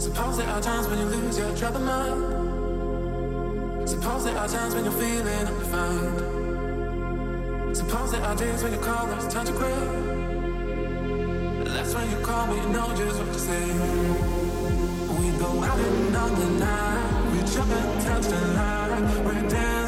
Suppose there are times when you lose your trouble mind. Suppose there are times when you're feeling undefined. Suppose there are days when you call us time to cry. That's when you call me, you know just what to say. We go out and on the night. We jump and touch the line. We're down.